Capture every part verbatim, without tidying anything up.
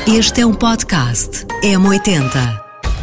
Este é um podcast M oitenta.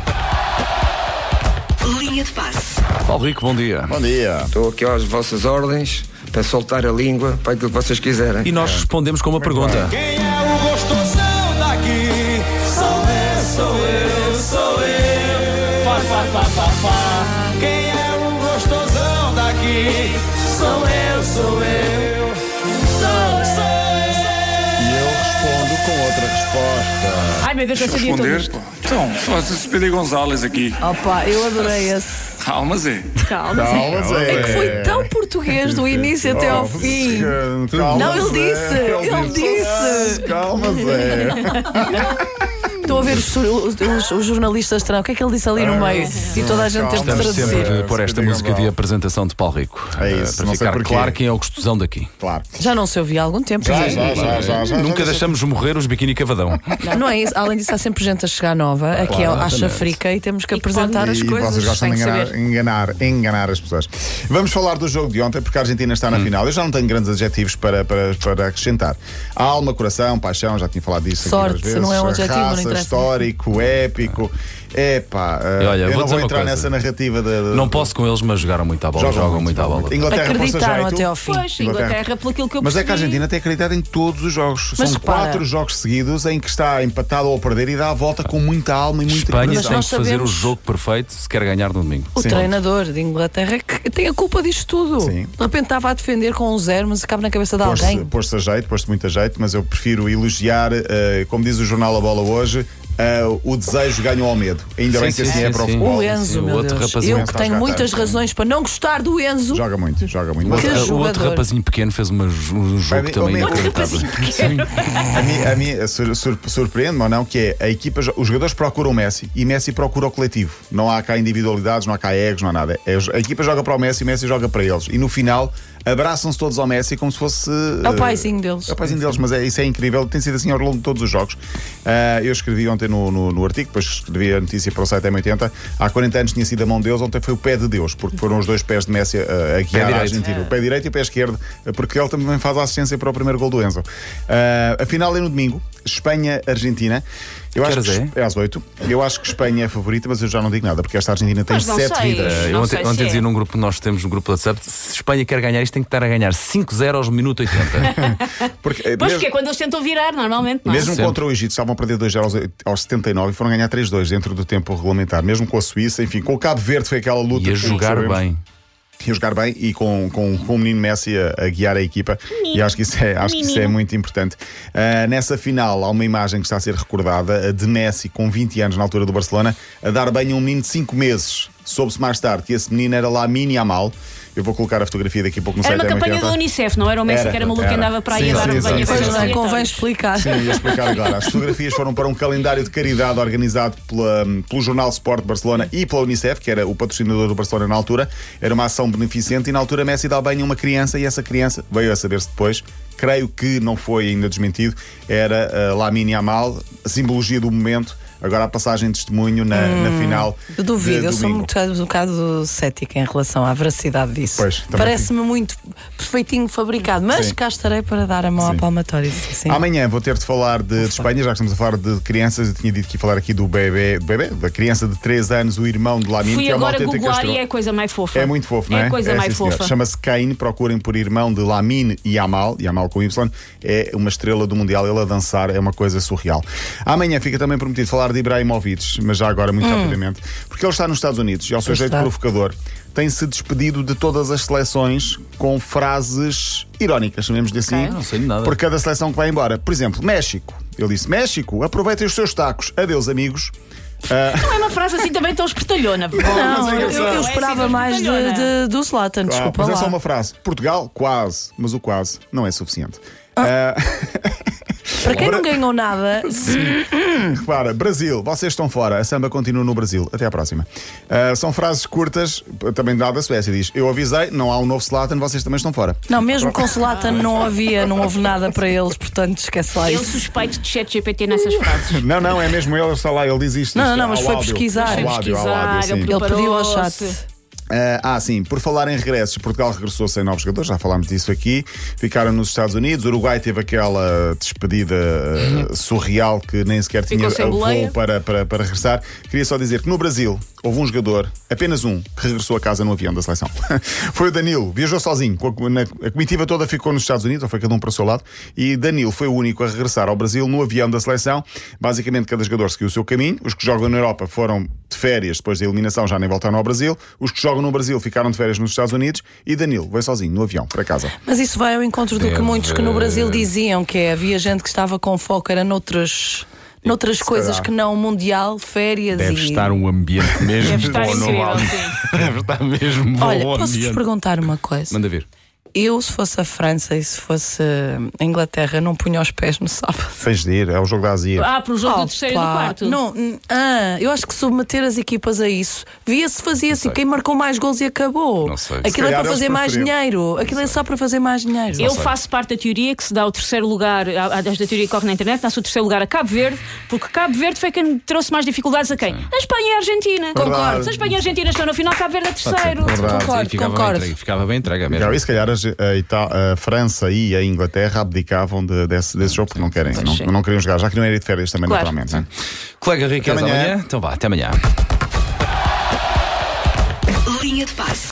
Linha de passe. Paulo Rico, bom dia. Bom dia. Estou aqui às vossas ordens para soltar a língua para aquilo que vocês quiserem. E nós respondemos com uma pergunta. Quem é o gostosão daqui? Sou eu, sou eu, sou eu. Fá, fá, fá, fá, fá. Quem é o gostosão daqui? Sou eu, sou eu. Sou, sou eu. E eu respondo com outra resposta. Ai meu Deus, eu sabia tudo Responder? isto. Então, faça-se Pedro Gonzalez aqui. Opa, eu adorei esse. Calma, Zé. Calma, Calma, Zé. Zé. É que foi tão português do início até ao Oh, fim. calma, Não, ele Zé. disse, ele disse. Calma, Zé. Estou a ver os, os, os, os jornalistas estranhos. O que é que ele disse ali no meio? E toda a gente teve de Estamos sempre traduzir. de pôr esta Pedro música de Gonzalez. apresentação de Paulo Rico. É isso, eh, não para sei ficar porquê. claro quem é o gostosão daqui. Claro. Já não se ouvia há algum tempo. Já, Zé. já, já, já, já. Nunca já, deixamos morrer os biquíni cavadão. Não, não é isso. Além disso, há sempre gente a chegar nova. Aqui é a Chafrica e temos que apresentar as E coisas. vocês gostam de Tem que enganar, saber. enganar, enganar as pessoas. Vamos falar do jogo de ontem, porque a Argentina está Hum. na final. Eu já não tenho grandes adjetivos para, para, para acrescentar. Alma, coração, paixão, já tinha falado disso Sorte, aqui várias vezes. não é um adjetivo, não Raça, interessa. histórico, épico. Epá, E olha, eu vou não dizer vou uma entrar coisa. nessa narrativa de, de- Não posso com eles, mas jogaram muito à bola. Jogam, muito à bola. Inglaterra força Acreditaram jeito. até ao fim. Pois, Inglaterra, pelo aquilo que eu Mas é percebi. que a Argentina tem acreditado em todos os jogos. Mas São repara. quatro jogos seguidos em que está empatado ou a perder e dá a volta com muita alma e muita Espanha Mas tem nós que fazer sabemos- o jogo perfeito se quer ganhar no domingo. O Sim. treinador de Inglaterra que tem a culpa disto tudo. Sim. De repente estava a defender com um zero, mas acaba na cabeça de Pôs-se alguém. pôs-se a jeito, pôs-se muito a jeito, mas eu prefiro elogiar, eh, como diz o jornal A Bola hoje, eh, o desejo ganhou ao medo. Ainda bem Sim, que sim, assim é sim, para o sim. futebol. O Enzo, Sim, o meu outro Deus. rapazinho Eu está que a tenho jogar muitas tanto. razões para não gostar do Enzo. Joga muito, joga muito. Mas- Mas, Que O outro jogador. rapazinho pequeno fez uma, um jogo mim- também o meu- inacreditável. a mim, a mim sur, sur, surpreende-me ou não, que é a equipa, os jogadores procuram o Messi e Messi procura o coletivo. Não há cá individualidades, não há cá egos, não há nada. É, a equipa joga para o Messi e o Messi joga para eles. E no final abraçam-se todos ao Messi como se fosse. É o eh, paizinho deles. É o paizinho deles, mas é, isso é incrível. Tem sido assim ao longo de todos os jogos. Ah, eu escrevi ontem no, no, no artigo, depois escrevi a notícia para o site M oitenta. Há quarenta anos tinha sido a mão de Deus, ontem foi o pé de Deus, porque foram os dois pés de Messi a, a guiar a direito. Argentina. O pé direito e o pé esquerdo, porque ele também faz a assistência para o primeiro gol do Enzo. Ah, a final é no domingo, Espanha-Argentina. Eu Que acho horas que é às oito. Eu acho que Espanha é a favorita, mas eu já não digo nada, porque esta Argentina tem Mas não sete sei. vidas. Eh, Eu Não ontem, sei se ontem é. dizia num grupo que nós temos, no grupo do WhatsApp, se Espanha quer ganhar isto, tem que estar a ganhar cinco zero aos minuto oitenta. Porque, eh, Pois mesmo- que é quando eles tentam virar, normalmente, não é? Mesmo Sempre. contra o Egito, estavam a perder dois zero aos, aos setenta e nove e foram ganhar três dois dentro do tempo regulamentar. Mesmo com a Suíça, enfim, com o Cabo Verde foi aquela luta. E a que jogar sabemos. bem. E a jogar bem e com, com, com o menino Messi a, a guiar a equipa. E acho que isso é, acho que isso é muito importante. Ah, nessa final, há uma imagem que está a ser recordada, a de Messi, com vinte anos na altura do Barcelona, a dar banho a um menino de cinco meses. Soube-se mais tarde que esse menino era Lamine Yamal. Eu vou colocar a fotografia daqui a pouco no Era site uma M oitenta. campanha da Unicef, não era o Messi Era, que era maluco que era. andava para aí Sim, a dar sim, banho a sim, Pois sim, não é, sim. convém explicar. Sim, ia explicar agora. As fotografias foram para um calendário de caridade organizado pela, pelo Jornal Sport de Barcelona e pela Unicef, que era o patrocinador do Barcelona na altura. Era uma ação beneficente e na altura Messi dá banho a uma criança e essa criança, veio a saber-se depois, creio que não foi ainda desmentido, era uh, Lamine Yamal, a simbologia do momento. Agora a passagem de testemunho na, na final. Eu duvido, de eu sou domingo. muito, um bocado cética em relação à veracidade disso. Pois, também Parece-me muito perfeitinho fabricado, mas Sim. cá estarei para dar a mão Sim. à palmatória. Sim. Amanhã vou ter de falar de, de Espanha, já que estamos a falar de crianças. Eu tinha dito que ia falar aqui do bebê, do bebê da criança de três anos, o irmão de Lamine, Fui que é uma agora autêntica googlar estrela. e é a coisa mais fofa. É muito fofo, não é? É a coisa mais sim, senhor. fofa. Chama-se Cain, procurem por irmão de Lamine Yamal, Yamal com Y, é uma estrela do Mundial, ele a dançar é uma coisa surreal. Amanhã fica também prometido falar de Ibrahimovic, mas já agora muito rapidamente, porque ele está nos Estados Unidos e ao seu Pois jeito está. provocador tem-se despedido de todas as seleções com frases irónicas, chamemos-lhe assim, Não sei de nada. por cada seleção que vai embora. Por exemplo, México. Ele disse, México, aproveitem os seus tacos. Adeus, amigos. Não é uma frase assim também tão espertalhona. Não, mas é eu, engraçado. eu É esperava assim, mais de, espertalhona. de- do Zlatan, Ah, desculpa mas é lá. só uma frase. Portugal, quase. Mas o quase não é suficiente. Ah, Para quem não ganhou nada, repara, Brasil, vocês estão fora. A samba continua no Brasil. Até à próxima. Ah, são frases curtas, também dada a Suécia. Diz, eu avisei, não há um novo Zlatan, vocês também estão fora. não, mesmo com Zlatan não havia, não houve nada para eles, portanto esquece lá Eu isso. suspeito de chat G P T nessas frases. Não, não, é mesmo ele, está lá, ele diz isto. Não, isto não, mas ao foi áudio. pesquisar. Ao Foi áudio, ao pesquisar, áudio, sim. ele Ele pediu ao preparou-se. chat. Uh, ah, sim, por falar em regressos, Portugal regressou sem novos jogadores, já falámos disso aqui. Ficaram nos Estados Unidos. O Uruguai teve aquela despedida uh, surreal que nem sequer Ficou tinha sem boleia. voo para, para, para regressar. Queria só dizer que no Brasil houve um jogador, apenas um, que regressou a casa no avião da seleção. Foi o Danilo, viajou sozinho. A, na, a comitiva toda ficou nos Estados Unidos, ou foi cada um para o seu lado. E Danilo foi o único a regressar ao Brasil no avião da seleção. Basicamente, cada jogador seguiu o seu caminho. Os que jogam na Europa foram de férias depois da eliminação, já nem voltaram ao Brasil. Os que jogam no Brasil ficaram de férias nos Estados Unidos e Danilo veio sozinho no avião para casa. Mas isso vai ao encontro do que muitos que no Brasil diziam, que é, havia gente que estava com foco, era noutras, noutras coisas que não mundial, férias. Deve e... estar um ambiente mesmo Deve estar bom no incrível, Alto. sim. Deve estar mesmo bom. Olha, o posso-vos ambiente. perguntar uma coisa? Manda ver. Eu, se fosse a França e se fosse a Inglaterra, não punha os pés no sábado. Fez de ir, é o jogo da Ásia. Ah, para o jogo do terceiro e do Opa, quarto. Não, hum, ah, eu acho que submeter as equipas a isso. Via-se, fazia-se. Quem marcou mais gols e acabou. Não sei. Aquilo Se é calhar para fazer eles mais preferiam. dinheiro. Aquilo é só para fazer mais dinheiro. Eu faço parte da teoria que se dá o terceiro lugar, a- a- desta teoria que corre na internet, dá-se o terceiro lugar a Cabo Verde, porque Cabo Verde foi quem trouxe mais dificuldades a quem? A Espanha e a Argentina. Verdade. Se a Espanha e a Argentina estão no final, Cabo Verde é terceiro. Verdade. Concordo, Sim, ficava concordo. Bem entregue, ficava bem entregue mesmo. E se calhar a, a, Ita- a França e a Inglaterra abdicavam de- desse, desse jogo porque não querem, não, sim. não queriam jogar, já que não era ir de férias também, Claro. naturalmente. Né? Colega Riqueza, Até amanhã. amanhã? Então vá, até amanhã. Linha de passe.